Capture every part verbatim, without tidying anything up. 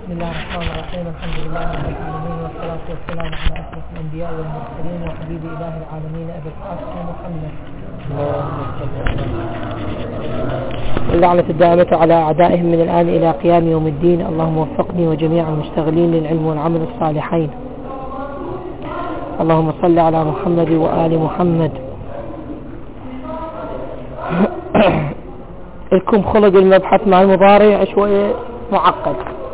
بسم الله الرحمن الرحيم. الحمد لله رب العالمين، والصلاة والسلام على أشرف الأنبياء والمرسلين وحبيب إله العالمين أبي القاسم محمد. اللعنة الدائمة على أعدائهم من الآن إلى قيام يوم الدين. اللهم وفقني وجميع المشتغلين للعلم والعمل الصالحين. اللهم صل على محمد وآل محمد. لكم خلق المبحث مع المضارع شوية معقد.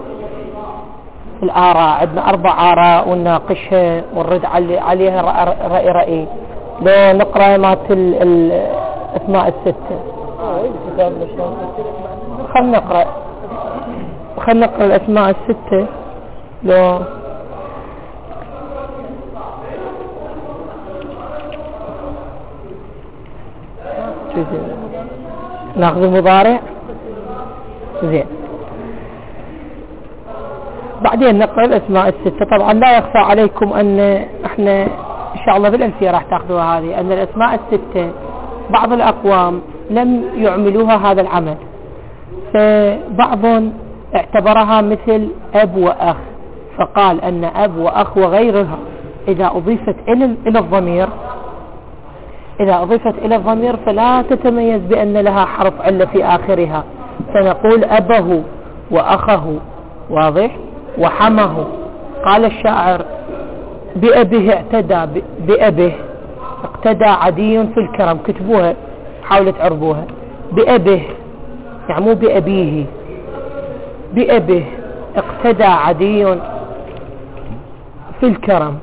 الآراء عندنا أربع آراء ونناقشها ونرد عليها رأي رأي. لو نقرأ مات الأسماء الستة. خلنا نقرأ خلنا نقرأ الأسماء الستة. لو ناخذ المضارع زين، بعدين نقرأ الأسماء الستة. طبعا لا يخفى عليكم أن احنا إن شاء الله بالألفية راح تأخذوها هذه، أن الأسماء الستة بعض الأقوام لم يعملوها هذا العمل، فبعض اعتبرها مثل أب وأخ، فقال أن أب وأخ وغيرها إذا أضيفت إلى الضمير إذا أضيفت إلى الضمير فلا تتميز بأن لها حرف علة في آخرها، فنقول أبه وأخه. واضح؟ وحمه. قال الشاعر بأبه اعتدى بأبه اقتدى عدي في الكرم. كتبوها حاولوا تعربوها. بأبه يعني مو بأبيه، بأبه اقتدى عدي في الكرم.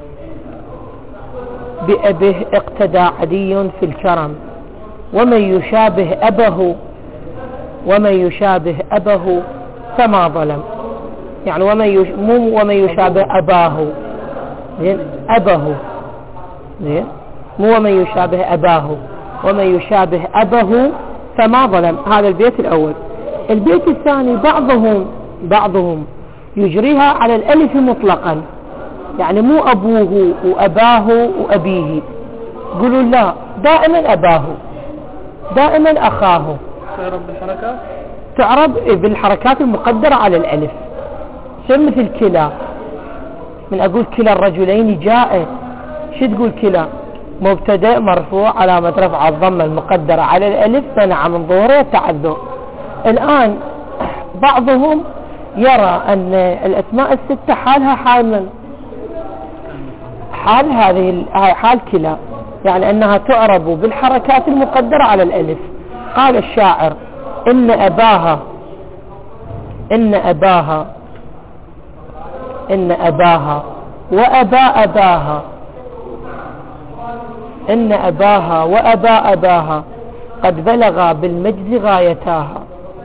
بأبه اقتدى عدي في الكرم. ومن يشابه أبه ومن يشابه أبه فما ظلم. يعني ومن يش... مو ومن يشابه أباه، زين، أبه، زين، مو ومن يشابه أباه، ومن يشابه أبه فما ظلم. هذا البيت الأول. البيت الثاني بعضهم بعضهم يجريها على الألف مطلقا، يعني مو أبوه وأباه وأبيه، يقولوا لا، دائما أباه، دائما أخاه. تعرب بالحركات تعرب بالحركات المقدرة على الألف. شو مثل كلا، من أقول كلا الرجلين جاء، شو تقول كلا؟ مبتدأ مرفوع علامة رفع الضمة المقدرة على الألف منع من ظهوره التعذر. الآن بعضهم يرى أن الأسماء الستة حالها حال من حال هذه حال كلا، يعني أنها تعرب بالحركات المقدرة على الألف. قال الشاعر إن أباها إن أباها إن أباها وأبا أباها إن أباها وأبا أباها قد بلغا بالمجد غايتاها.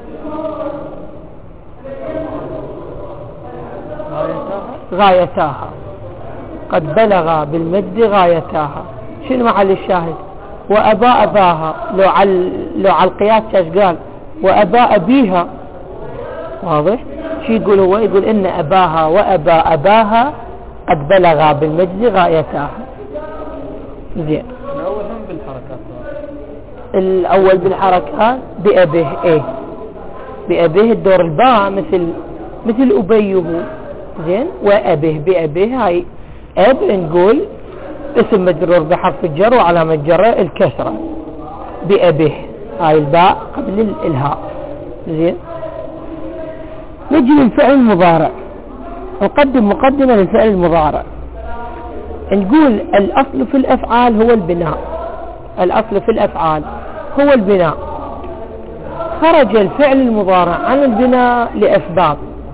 غايتاها قد بلغا بالمجد غايتاها. شنو محل الشاهد؟ وأبا أباها. لو على لو على القياس ايش قال؟ وأبا أبيها. واضح؟ شو يقول هو؟ يقول إن أباها وأبا أباها قد بلغا بالمجد غايتاها. زين. الأول هم بالحركات. الأول بالحركات بأبيه. إيه بأبيه الدور الباء مثل مثل أبيه. زين. وأبيه بأبيه هاي أب نقول اسم مجرور بحرف الجر وعلامة جره الكسرة. بأبيه هاي الباء قبل الهاء. زين. نجي للفعل المضارع، نقدم مقدمة للفعل المضارع. نقول الأصل في الأفعال هو البناء. الأصل في الأفعال هو البناء. خرج الفعل المضارع عن البناء لأسباب.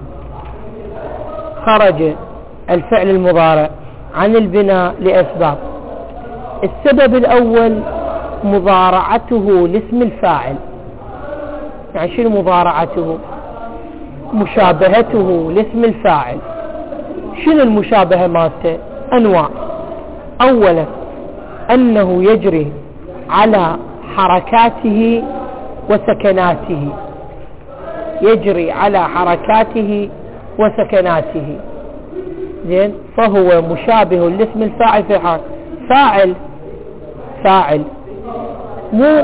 خرج الفعل المضارع عن البناء لأسباب. السبب الأول مضارعته لاسم الفاعل. يعني شنو مضارعته؟ مشابهته لاسم الفاعل. شنو المشابهة مالته؟ أنواع. أولا أنه يجري على حركاته وسكناته. يجري على حركاته وسكناته. زين. فهو مشابه لاسم الفاعل في حال فاعل فاعل مو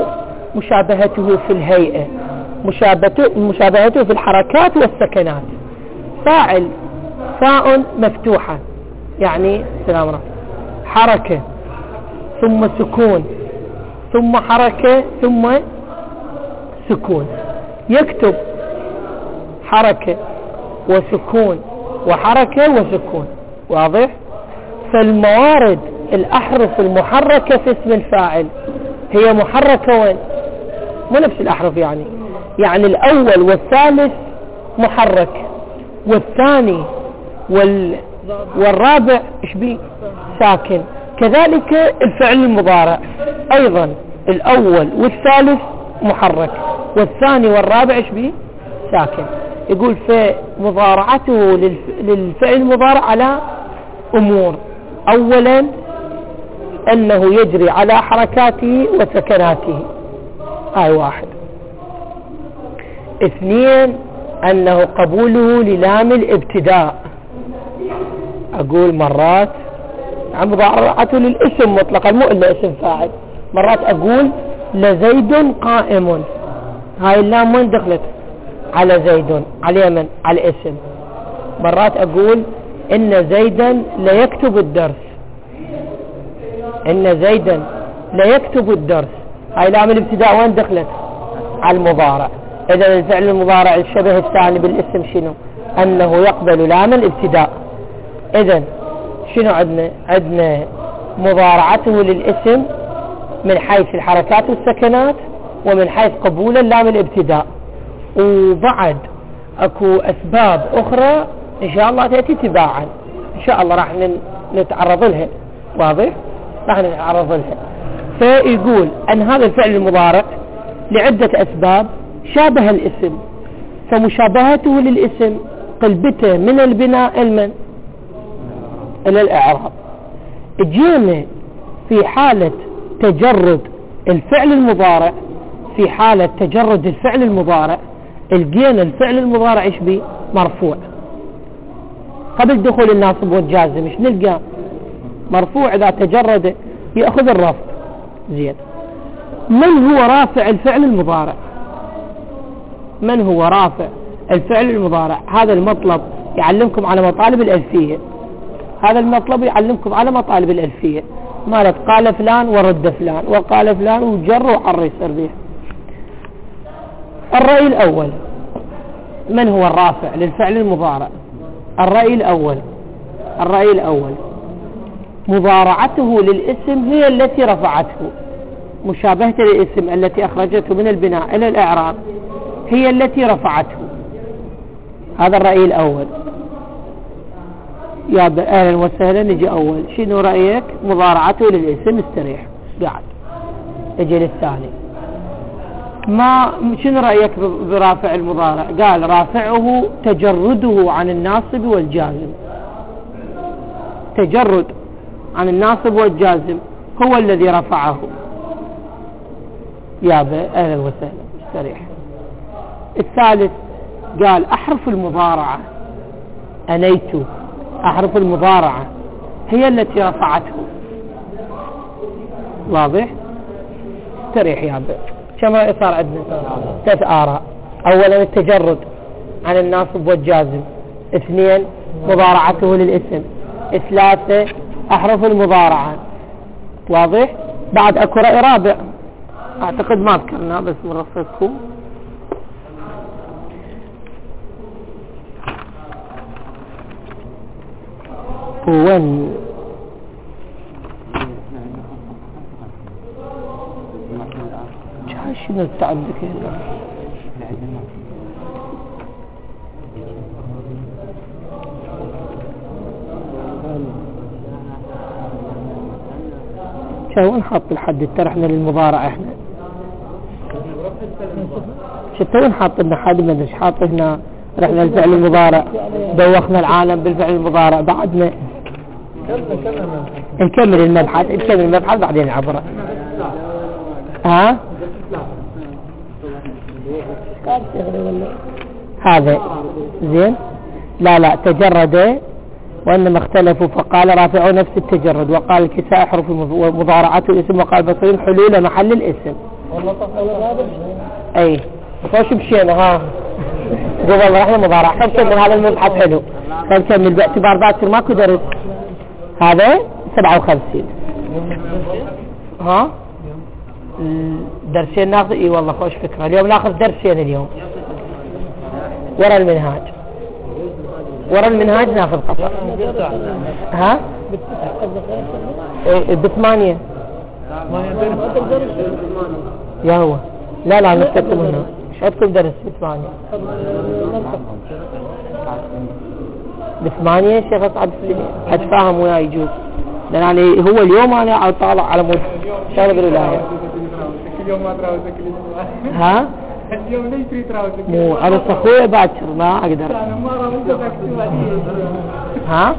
مشابهته في الهيئة، مشابهته مشابهته في الحركات والسكنات. فاعل فاء مفتوحة يعني السلام عليكم حركة ثم سكون ثم حركة ثم سكون، يكتب حركة وسكون وحركة وسكون. واضح؟ فالموارد الأحرف المحركة في اسم الفاعل هي محركة وين؟ مو نفس الأحرف يعني يعني الأول والثالث محرك والثاني وال والرابع ايش بيه؟ ساكن. كذلك الفعل المضارع أيضا الأول والثالث محرك والثاني والرابع ايش بيه؟ ساكن. يقول فمضارعته للفعل المضارع على أمور: أولا أنه يجري على حركاته وسكناته، هاي واحد. اثنين أنه قبوله للام الابتداء. أقول مرات عن مضارعته للاسم مطلقا مو إلا اسم فاعل. مرات أقول لزيد قائم، هاي اللام وين دخلت؟ على زيد، على من؟ على الاسم. مرات أقول إن زيدا ليكتب الدرس، إن زيدا ليكتب الدرس، هاي لام الابتداء وين دخلت؟ على المضارع. إذا الفعل المضارع الشبه الثاني بالاسم شنو؟ أنه يقبل لام الابتداء. إذا شنو عندنا؟ عندنا مضارعته للاسم من حيث الحركات والسكنات ومن حيث قبول اللام الابتداء، وبعد اكو اسباب اخرى ان شاء الله تأتي تباعا ان شاء الله راح نتعرض لها. واضح؟ راح نتعرض لها. فيقول ان هذا الفعل المضارع لعدة اسباب شابه الاسم، فمشابهته للاسم قلبته من البناء المن الى الاعراب. جينا في حالة تجرد الفعل المضارع، في حالة تجرد الفعل المضارع الجينا الفعل المضارع ايش بيه؟ مرفوع قبل دخول الناصب والجازم. ايش نلقى؟ مرفوع. اذا تجرد يأخذ الرفع. زين، من هو رافع الفعل المضارع؟ من هو رافع الفعل المضارع؟ هذا المطلب يعلمكم على مطالب الألفية، هذا المطلب يعلمكم على مطالب الألفية مالت قال فلان ورد فلان وقال فلان وجر وحر يصير بيه. الرأي الأول، من هو الرافع للفعل المضارع؟ الرأي الأول الرأي الأول مضارعته للاسم هي التي رفعته، مشابهته للاسم التي أخرجته من البناء إلى الإعراب هي التي رفعته. هذا الرأي الأول. يا أهلا وسهلا. نجي أول، شنو رأيك؟ مضارعته للاسم استريح. قاعد اجي للثاني، ما شنو رأيك برافع المضارع؟ قال رافعه تجرده عن الناصب والجازم. تجرد عن الناصب والجازم هو الذي رفعه. يا أهلا وسهلا استريح. الثالث قال أحرف المضارعة أنيت، أحرف المضارعة هي التي رفعته. واضح؟ استريح يا أبا. كم رأي صار عندنا؟ ثلاث آراء. أولا التجرد عن الناصب والجازم، اثنين مضارعته للاسم، ثلاثة أحرف المضارعة. واضح؟ بعد أكو رأي رابع أعتقد ما ذكرنا بس مرصدكم. وين شنو التعدد هنا؟ شو نحط الحد الترحنا للمضارع احنا شتى وين حاط لنا حد ما ادري حاط هنا رحنا الفعل المضارع دوخنا العالم بالفعل المضارع بعدنا نكمل المبحث نكمل المبحث بعدين عبره. ها هذا زين. لا لا تجرد وانما اختلفوا فقال رافعوا نفس التجرد وقال الكساء حرف مضارعته الاسم وقال بصرين حلول محل الاسم. اي فوش بشينا ها قول والله احنا مضارع. خل نكمل هذا المبحث حلو. خل نكمل باعتبار باكر ماكو درس. هذا سبعة وخمسين. ها درسين ناخذ. اي والله خوش فكرة. اليوم ناخذ درسين اليوم ورا المنهاج. ورا المنهاج ناخذ قطر. ها إيه بثمانية يا هو. لا لا نكتب هنا. ايش عندكم درس بثمانية؟ بثمانية شيخ أصعد السنين أتفاهم وياي يجوز. لأن يعني هو اليوم أنا أطالع على مود شغل بالولاية. اليوم ما تراوزك ها؟ اليوم ليش تريد تراوزك؟ مو أنا أخوي باكر ما أقدر. أنا ما راوزك. ها؟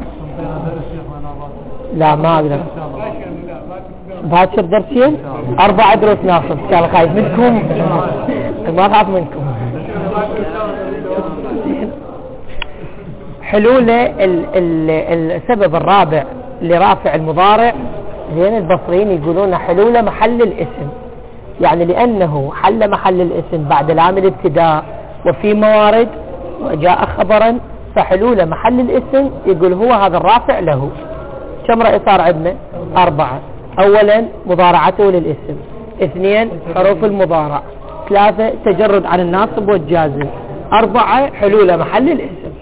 لا ما أقدر. باكر درسين أربع دروس ناخذ. كان خايف منكم. ما أخاف منكم. حلول السبب الرابع لرافع المضارع. زين البصريين يقولون حلول محل الاسم. يعني لأنه حل محل الاسم بعد لام الابتداء وفي موارد وجاء خبرا فحلول محل الاسم يقول هو هذا الرافع له. كم رأي صار عندنا؟ أربعة. أولا مضارعته للاسم. اثنين حروف المضارع. ثلاثة تجرد عن الناصب والجازم. أربعة حلول محل الاسم.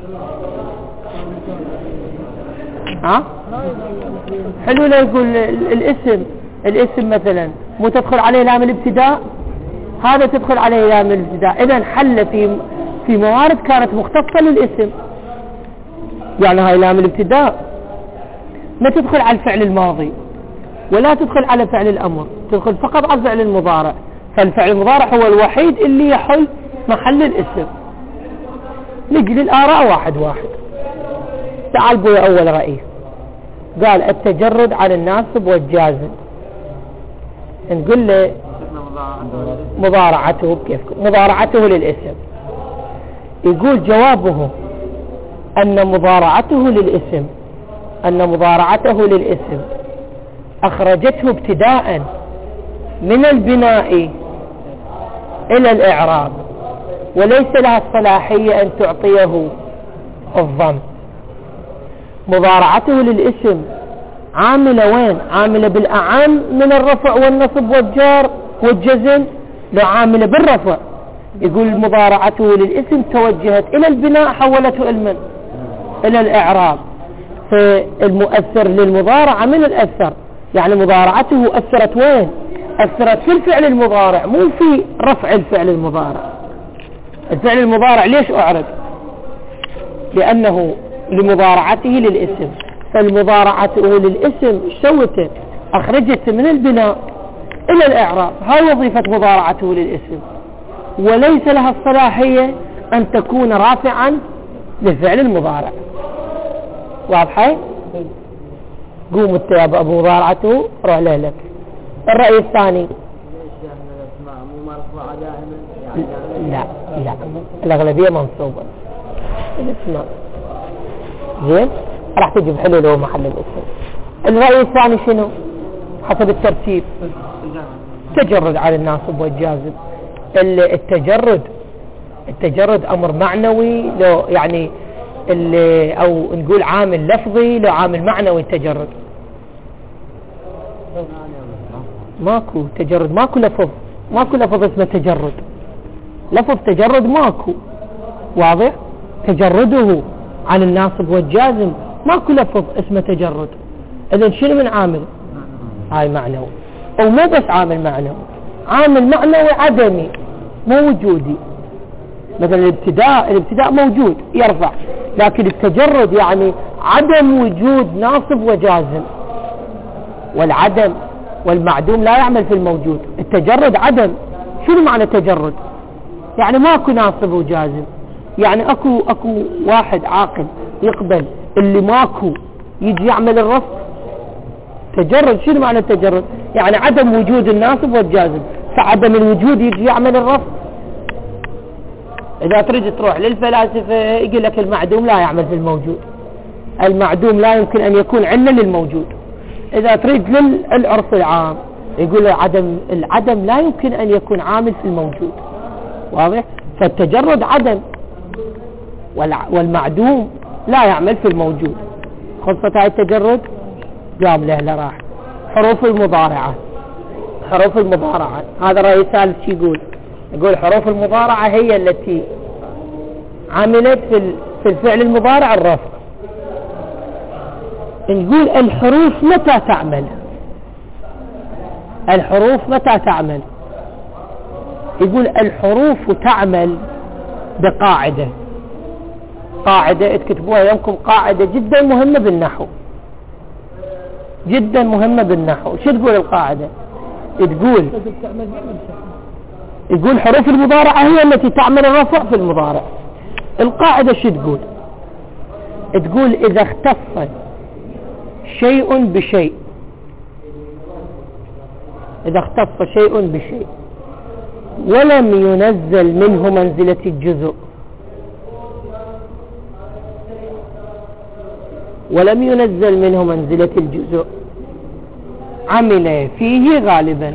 ها حلول يقول الاسم. الاسم مثلا مو تدخل عليه لام الابتداء. هذا تدخل عليه لام الابتداء. إذن حل في في موارد كانت مختصة للاسم. يعني هاي لام الابتداء ما تدخل على الفعل الماضي ولا تدخل على فعل الأمر. تدخل فقط على الفعل المضارع. فالفعل المضارع هو الوحيد اللي يحل محل الاسم. نجي الآراء واحد واحد. تعال بويا أول رأي. قال التجرد عن الناصب والجازم. نقول له مضارعته كيف مضارعته للاسم. يقول جوابه أن مضارعته للاسم أن مضارعته للاسم أخرجته ابتداء من البناء إلى الإعراب وليس لها الصلاحية أن تعطيه الضم. مضارعته للاسم عاملة وين؟ عاملة بالأعم من الرفع والنصب والجار والجزم. لو عاملة بالرفع يقول مضارعته للاسم توجهت إلى البناء حولته المن إلى الإعراب. فالمؤثر للمضارعة من الأثر. يعني مضارعته أثرت وين؟ أثرت في الفعل المضارع مو في رفع الفعل المضارع. الفعل المضارع ليش أعرب؟ لأنه لمضارعته للاسم. فالمضارعته للاسم سوته أخرجت من البناء إلى الإعراب. هاي وظيفة مضارعته للاسم وليس لها الصلاحية أن تكون رافعا للفعل المضارع. واضحة؟ قوم التياب أبو مضارعته روح لك. الرأي الثاني لا لا الأغلبية منصوبة الاسماء. زين راح تجيب حلول هو محل الاسم. الرأي الثاني شنو حسب الترتيب؟ تجرد على الناصب والجازم. التجرد التجرد أمر معنوي لو يعني أو نقول عامل لفظي لو عامل معنوي. التجرد ماكو تجرد. ماكو لفظ ماكو لفظ اسمه تجرد. لفظ تجرد ماكو. واضح؟ تجرده عن الناصب والجازم ماكو لفظ اسمه تجرد. إذن شنو من عامل؟ هاي معنوي. أو مو بس عامل معنوي عامل معنوي عدمي مو وجودي. مثلا الابتداء الابتداء موجود يرفع. لكن التجرد يعني عدم وجود ناصب وجازم. والعدم والمعدوم لا يعمل في الموجود. التجرد عدم. شنو معنى تجرد؟ يعني ماكو ناصب وجازم. يعني اكو اكو واحد عاقل يقبل اللي ماكو يجي يعمل الرفض. تجرد شنو معنى التجرد؟ يعني عدم وجود الناصب والجازم. فعدم الوجود يجي يعمل الرفض. اذا تريد تروح للفلاسفة يقول لك المعدوم لا يعمل في الموجود. المعدوم لا يمكن ان يكون علة للموجود. اذا تريد للعرف العام يقول عدم العدم لا يمكن ان يكون عامل في الموجود. واضح؟ فالتجرد عدم. والمعدوم لا يعمل في الموجود. خلصت هاي التجرد؟ جاب له لراح حروف المضارعة. حروف المضارعة هذا الرأي الثالث شي يقول؟ يقول حروف المضارعة هي التي عملت في في الفعل المضارع الرفع. نقول الحروف متى تعمل؟ الحروف متى تعمل؟ يقول الحروف تعمل بقاعدة. قاعدة تكتبوها يومكم، قاعدة جدا مهمة بالنحو، جدا مهمة بالنحو. شو تقول القاعدة؟ تقول يقول حروف المضارعة هي التي تعمل الرفع في المضارع. القاعدة شو تقول؟ تقول إذا اختص شيء بشيء، إذا اختص شيء بشيء ولم ينزل منه منزلة الجزء، ولم ينزل منه منزلة الجزء عمل فيه غالبا.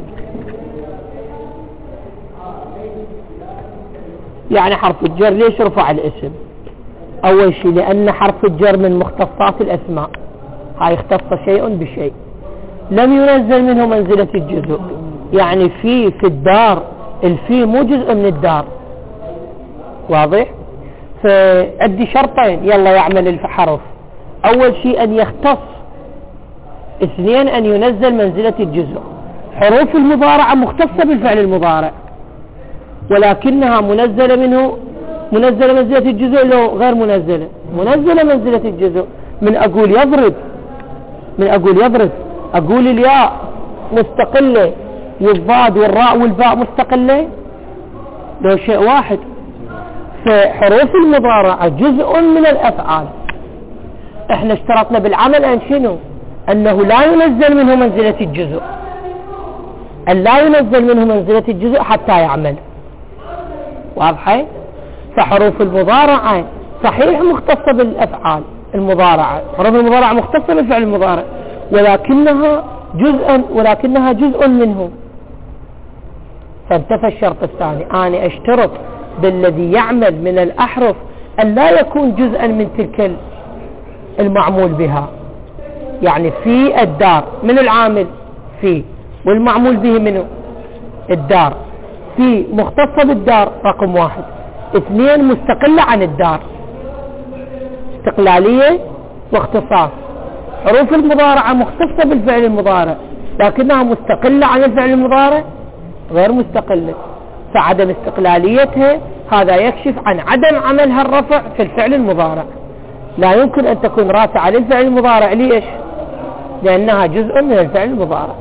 يعني حرف الجر ليش رفع الاسم؟ أول شيء لأن حرف الجر من مختصات الأسماء، هاي اختص شيء بشيء لم ينزل منه منزلة الجزء، يعني في في الدار، الفي مو جزء من الدار، واضح؟ فأدي شرطين يلا يعمل الحرف. أول شيء أن يختص، اثنين أن ينزل منزلة الجزء. حروف المضارعة مختصة بالفعل المضارع ولكنها منزلة منه، منزلة منزلة الجزء لو غير منزلة، منزلة منزلة الجزء. من أقول يضرب، من أقول يضرب أقول الياء مستقلة والضاد والراء والباء مستقلة، لو شيء واحد. فحروف المضارعة جزء من الأفعال. احنا اشترطنا بالعمل أن شنو؟ أنه لا ينزل منه منزلة الجزء، أن لا ينزل منه منزلة الجزء حتى يعمل. واضحة؟ فحروف المضارعة صحيح مختصة بالأفعال المضارعة، حروف المضارعة مختصة بالفعل المضارع ولكنها جزء، ولكنها جزء منه. فانتفى الشرط الثاني، أنا اشترط بالذي يعمل من الأحرف أن لا يكون جزءا من تلك المعمول بها. يعني في الدار من العامل في، والمعمول به منه الدار، في مختصة بالدار رقم واحد، اثنين مستقلة عن الدار، استقلالية واختصاص. حروف المضارعة مختصة بالفعل المضارع لكنها مستقلة عن الفعل المضارع غير مستقلة، فعدم استقلاليتها هذا يكشف عن عدم عملها الرفع في الفعل المضارع. لا يمكن أن تكون رافعة للفعل المضارع. ليش؟ لأنها جزء من الفعل المضارع.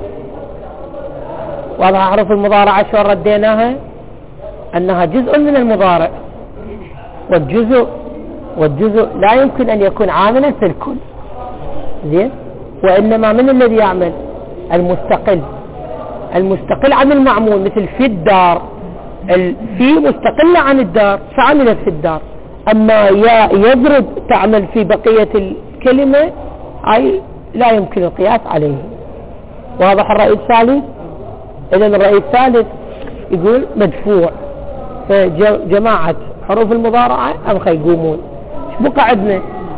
واضح حروف المضارعة شو رديناها؟ أنها جزء من المضارع، والجزء والجزء لا يمكن أن يكون عاملا في الكل، زين؟ وإنما من الذي يعمل؟ المستقل، المستقل عن المعمول. مثل في الدار، في مستقلة عن الدار فعملت في الدار، أما يضرب تعمل في بقية الكلمة، أي لا يمكن القياس عليه. واضح الرأي الثالث؟ إذن الرأي الثالث يقول مدفوع. فجماعة حروف المضارعة أبقى يقومون. ايش بقى عندنا؟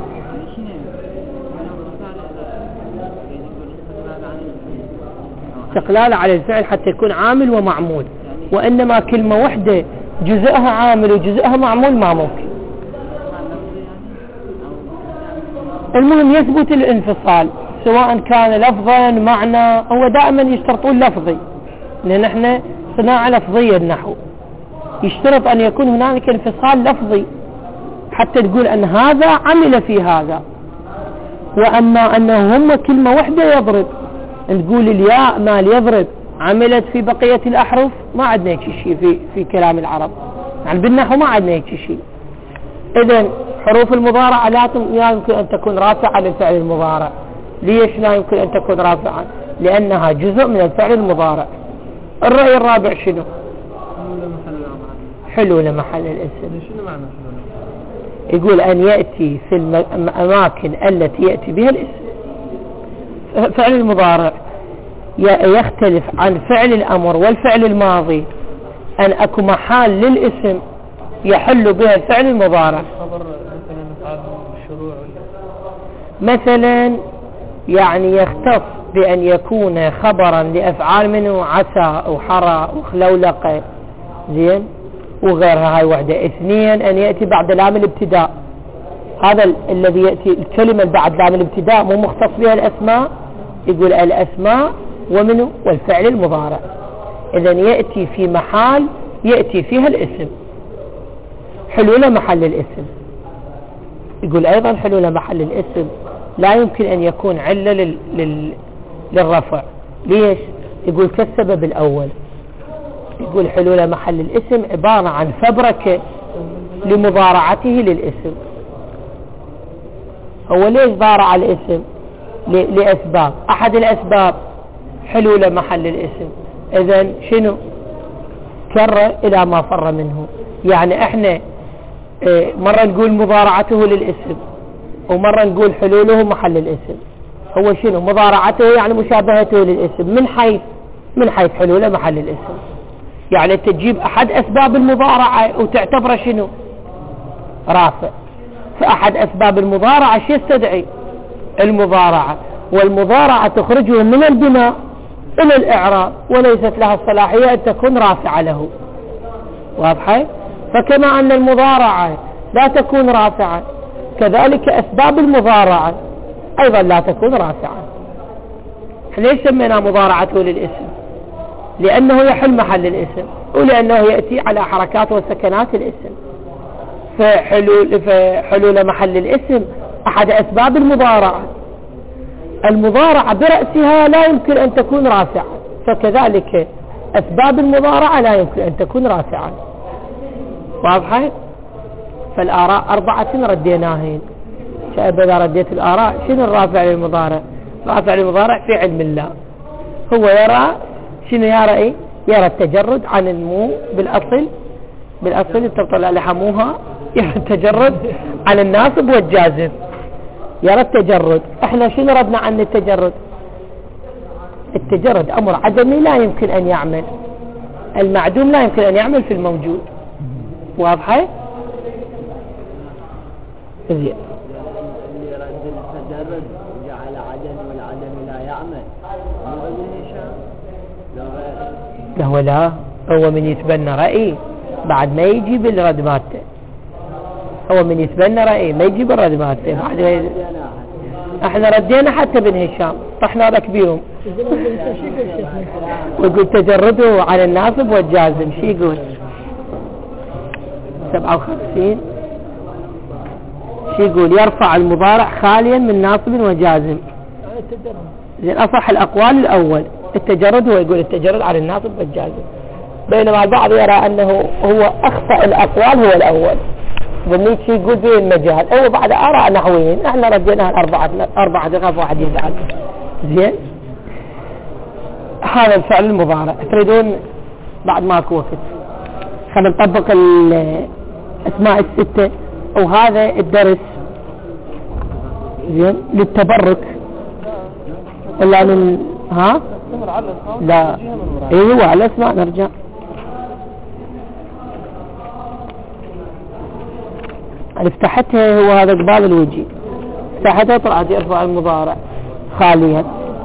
استقلال على الفعل حتى يكون عامل ومعمول، وإنما كلمة واحدة جزءها عامل وجزءها معمول ما ممكن. المهم يثبت الانفصال سواء كان لفظا معنى، هو دائما يشترطون لفظي لأن احنا صناعة لفظية النحو، يشترط أن يكون هناك انفصال لفظي حتى تقول أن هذا عمل في هذا. وأما أنه هم كلمة واحدة يضرب، نقول الياء مال يضرب عملت في بقية الأحرف، ما عندنا هيك شيء في في كلام العرب، يعني بالنحو ما عندنا هيك شيء. إذن حروف المضارعة لا يمكن أن تكون رافعة للفعل المضارع. ليش لا يمكن أن تكون رافعة؟ لأنها جزء من الفعل المضارع. الرأي الرابع شنو؟ حلول محل الاسم. شنو معنى حلول؟ يقول أن يأتي في الأماكن التي يأتي بها الاسم. فعل المضارع يختلف عن فعل الأمر والفعل الماضي أن أكو محال للاسم يحل بها الفعل المضارع. خبر مثلا يعني يختص بأن يكون خبرا لأفعال منه عسى وحرى وخلولقة زين وغيرها. هاي وحدة. اثنين أن يأتي بعد لام الابتداء، هذا ال الذي يأتي الكلمة بعد لام الابتداء مو مختص بها الأسماء، يقول الأسماء ومنه والفعل المضارع. إذن يأتي في محال يأتي فيها الاسم، حلول محل الاسم. يقول أيضا حلول محل الاسم لا يمكن أن يكون علة لل... لل... للرفع. ليش؟ يقول كالسبب الأول. يقول حلول محل الاسم عبارة عن فبركة لمضارعته للاسم. هو ليش ضارع الاسم؟ ل... لأسباب. أحد الأسباب حلول محل الاسم. إذن شنو؟ كر إلى ما فر منه. يعني احنا مرة نقول مضارعته للاسم ومرة نقول حلوله محل الاسم. هو شنو؟ مضارعته يعني مشابهته للاسم من حيث من حيث حلوله محل الاسم. يعني تجيب أحد أسباب المضارعة وتعتبره شنو؟ رافع. فأحد أسباب المضارعة شو يستدعي؟ المضارعة، والمضارعة تخرجه من البناء إلى الإعراب وليست لها الصلاحية أن تكون رافعة له. واضحة؟ فكما أن المضارعة لا تكون رافعة كذلك أسباب المضارعة أيضا لا تكون رافعة. ليش سمينا مضارعته للاسم؟ لأنه يحل محل الاسم ولأنه يأتي على حركات وسكنات الاسم. فحلول, فحلول محل الاسم أحد أسباب المضارعة. المضارعة برأسها لا يمكن أن تكون رافعة، فكذلك أسباب المضارعة لا يمكن أن تكون رافعة. واضحة؟ فالآراء أربعة رديناهين. شايف إذا رديت الآراء شنو الرافع للمضارع؟ الرافع للمضارع في علم الله هو يرى شنو؟ يرى إيه؟ يرى التجرد عن المو بالأصل بالأصل تطلع لحموها. يرى التجرد عن الناصب والجازم. يرى التجرد. احنا شنو ردنا عن التجرد؟ التجرد أمر عدمي لا يمكن أن يعمل، المعدوم لا يمكن أن يعمل في الموجود. واضحة؟ زين. اللي رد التجرد جعل عدم والعدم لا يعمل مو غير هشام لو غير. لا ولا هو من يتبنى رأي بعد ما يجيب الرد مالته. هو من يتبنى رأي ما يجيب الرد مالته بعد ما يجيب. احنا ردينا حتى بن هشام طحنا لك بيهم. ويقول تجرده على الناصب والجازم. شي يقول سبعة وخمسين. شي يقول يرفع المضارع خاليا من ناصب وجازم. زين أصح الأقوال الأول التجرد. هو يقول التجرد على الناصب والجازم، بينما البعض يرى أنه هو أخطأ الأقوال هو الأول. ظنيت شي يقول به المجال. هو بعد آراء نحويين احنا رديناها الأربعة أربعة دقائق واحد يزعل. زين هذا الفعل المضارع. تريدون بعد ماكو وقت خلينا نطبق الأسماء الستة وهذا الدرس زين للتبرك ولا من ها لا ايوه على الاسماء نرجع. انا فتحتها هو هذا قبال الوجه فتحتها طلعت يرفع المضارع خاليا.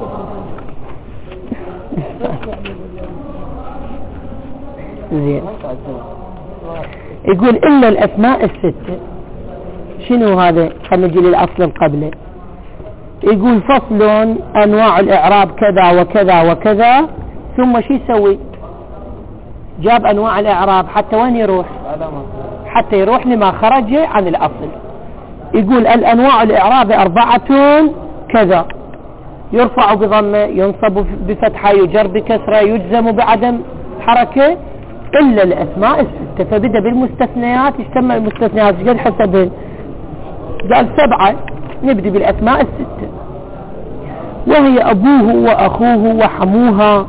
زين يقول إلا الأسماء الستة. شنو هذا؟ خلينا نجي للأصل قبله. يقول فصل أنواع الإعراب كذا وكذا وكذا ثم شو يسوي؟ جاب أنواع الإعراب حتى وين يروح؟ حتى يروح لما خرج عن الأصل. يقول الأنواع الإعراب أربعة كذا: يرفع بضمة، ينصب بفتحة، يجر بكسرة، يجزم بعدم حركة، إلا الأسماء الستة. فبدأ بالمستثنيات. يجتمع المستثنيات قد حسبين؟ قال سبعة. نبدأ بالأسماء الستة وهي أبوه وأخوه وحموها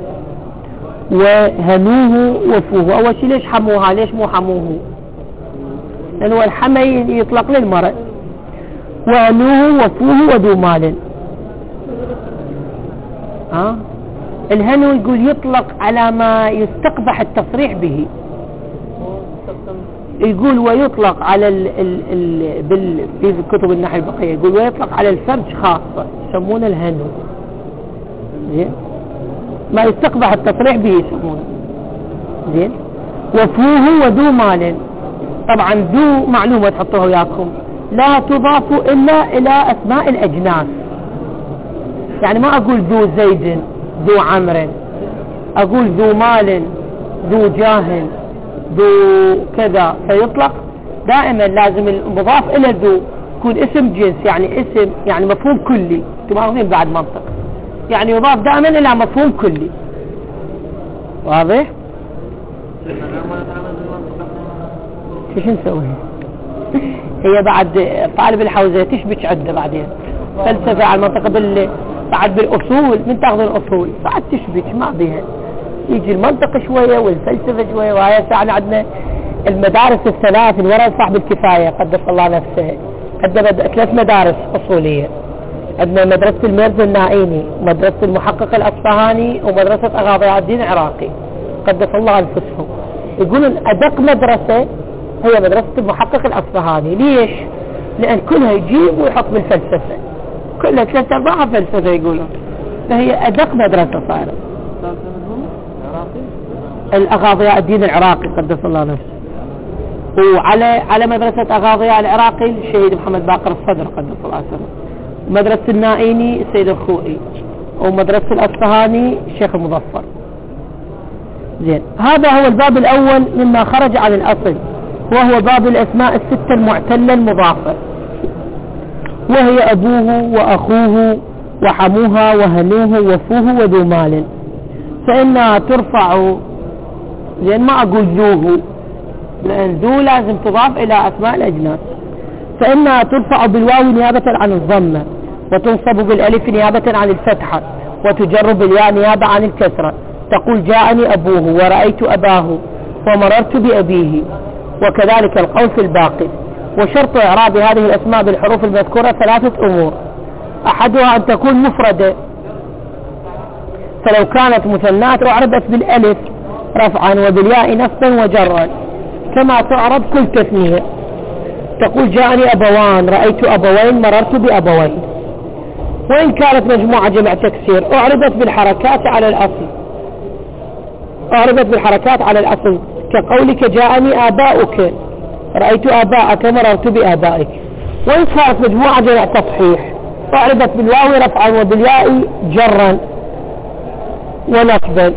وهنوه وفوه. أول شيء ليش حموها؟ ليش مو حموه؟ لأنه الحمي يطلق للمرء. وهنوه وفوه وذو مال. ها؟ الهنو يقول يطلق على ما يستقبح التصريح به. يقول ويطلق على ال ال ال بال في كتب النحو البقية يقول ويطلق على الفرج خاصة يسمونه الهنو زين ما يستقبح التصريح به يسمونه زين. وفوه وذو مال طبعا ذو معلومة تحطوها وياكم لا تضاف إلا إلى أسماء الأجناس يعني ما أقول ذو زيد ذو عمر أقول ذو مال ذو جاه ذو كذا فيطلق دائما لازم المضاف إلى ذو يكون اسم جنس يعني اسم يعني مفهوم كلي تمارسين بعد منطق يعني يضاف دائما إلى مفهوم كلي واضح؟ شو نسوي هي بعد طالب الحوزة تشبك عدة بعدين فلسفة على المنطقة بال بعد بالأصول من تاخذ الأصول بعد تشبك ما بيها يجي المنطق شوية والفلسفة شوية. وهي ساعة عندنا المدارس الثلاث الورد صاحب الكفاية قدس الله نفسه قدم ثلاث مدارس أصولية عندنا مدرسة الميرزا النائيني ومدرسة المحقق الأصفهاني ومدرسة أغاضي الدين العراقي قدس الله أنفسهم. يقولون أدق مدرسة هي مدرسة المحقق الأصفهاني. ليش؟ لأن كلها يجيب ويحط بالفلسفة كلها ثلاثة أرباعها فلسفة يقولون فهي أدق مدرسة صارت. الأغاضي الدين العراقي قدس الله نفسه وعلى على مدرسة أغاضي العراقي الشهيد محمد باقر الصدر قدس الله سره ومدرسة النائيني السيد الخوئي ومدرسة الأصفهاني الشيخ المظفر. زين هذا هو الباب الأول مما خرج عن الأصل وهو باب الأسماء الستة المعتلة المضافة وهي أبوه وأخوه وحموها وهنوه وفوه وذو مال فإنها ترفع لأن ما أقول ذوه لأن ذو لازم تضاف إلى أسماء الأجناس فإنها ترفع بالواو نيابة عن الضمة وتنصب بالألف نيابة عن الفتحة وتجر بالياء نيابة عن الكسرة. تقول جاءني أبوه ورأيت أباه ومررت بأبيه وكذلك القول في الباقي. وشرط إعراب هذه الأسماء بالحروف المذكورة ثلاثة أمور أحدها أن تكون مفردة فلو كانت مثنات أعربت بالألف رفعا وبالياء نصبا وجرا كما تعرب كل تثنية. تقول جاءني أبوان رأيت أبوين مررت بأبوين. وإن كانت مجموعة جمع تكسير أعربت بالحركات على الأصل أعربت بالحركات على الأصل كقولك جاءني آباؤك رأيت آباءك مررت بآبائك. وإن كانت مجموعة جمع تصحيح أعربت بالواو رفعا وبالياء جرا ونصبا.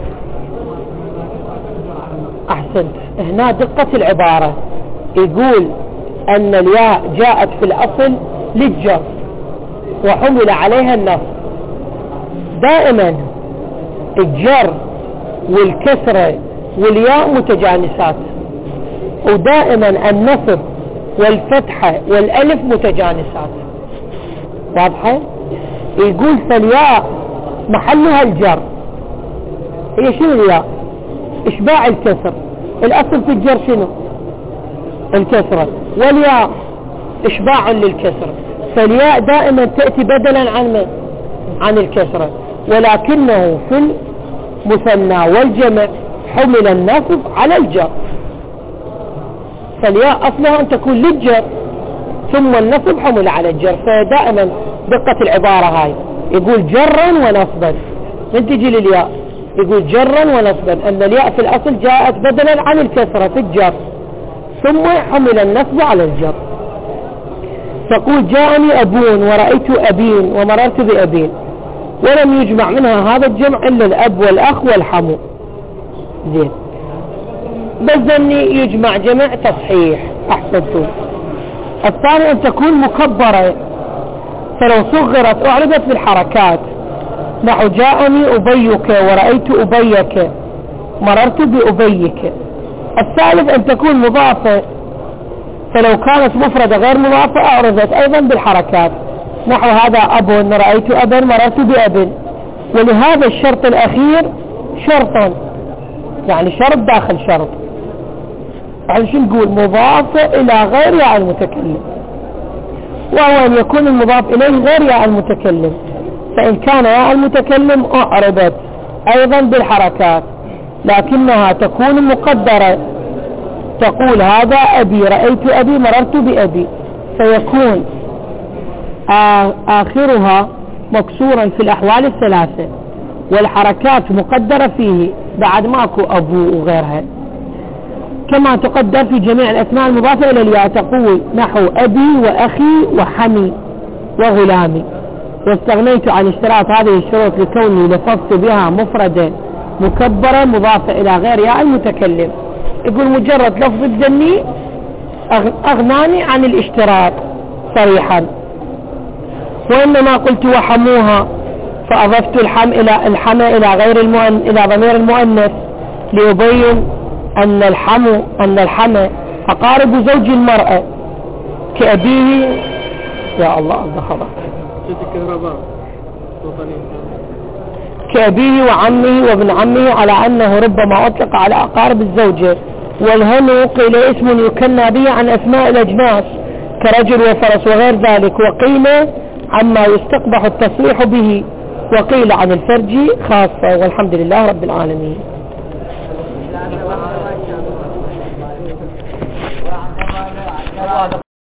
أحسنت. هنا دقة العبارة يقول أن الياء جاءت في الأصل للجر وحمل عليها النصب. دائما الجر والكسرة والياء متجانسات ودائما النصب والفتحة والألف متجانسات واضحة. يقول فالياء محلها الجر هي شنو الياء إشباع الكسر الأصل في الجر شنو الكسرة والياء إشباع للكسر فالياء دائما تأتي بدلا عن من؟ عن الكسرة ولكنه في المثنى والجمع حمل النصب على الجر فالياء أصلها أن تكون للجر ثم النصب حمل على الجر. فدائما دقة العبارة هاي يقول جرا ونصبا من تجي للياء يقول جرا ونصبا أن الياء في الأصل جاءت بدلا عن الكسرة في الجر ثم حمل النصب على الجر. تقول جاءني أبون ورأيت أبين ومررت بأبين ولم يجمع منها هذا الجمع إلا الأب والأخ والحمو. زين بزني يجمع جمع تصحيح أحسنتم. الثاني أن تكون مكبرة فلو صغرت أعربت بالحركات نحو جاءني أبيك ورأيت أبيك مررت بأبيك. الثالث أن تكون مضافة فلو كانت مفردة غير مضافة أعربت أيضا بالحركات نحو هذا أب رأيت أبا مررت بأب. ولهذا الشرط الأخير شرطا يعني شرط داخل شرط يعني شو نقول مضافة إلى غير ياء المتكلم وهو أن يكون المضاف إليه غير ياء المتكلم فإن كان ياء المتكلم أعربت أيضا بالحركات لكنها تكون مقدرة تقول هذا أبي، رأيت أبي، مررت بأبي، فيكون آخرها مكسورا في الأحوال الثلاثة، والحركات مقدرة فيه بعد ماكو أبو وغيرها، كما تقدر في جميع الأسماء المضافة إلى الياء، تقول نحو أبي وأخي وحمي وغلامي. واستغنيت عن اشتراط هذه الشروط لكوني لفظت بها مفردة مكبرة مضافة إلى غير ياء المتكلم. يقول مجرد لفظ الدني أغناني عن الاشتراط صريحا. وإنما قلت وحموها فأضفت الحم إلى الحمى إلى غير المؤنث إلى ضمير المؤنث ليبين أن الحم أن الحمى أقارب زوج المرأة كأبيه. يا الله الله خبر كأبيه وعمه وابن عمه، على أنه ربما أطلق على أقارب الزوجة. والهنو قيل اسم يكنى به عن أسماء الأجناس كرجل وفرس وغير ذلك، وقيل عما يستقبح التصريح به، وقيل عن الفرج خاصة. والحمد لله رب العالمين.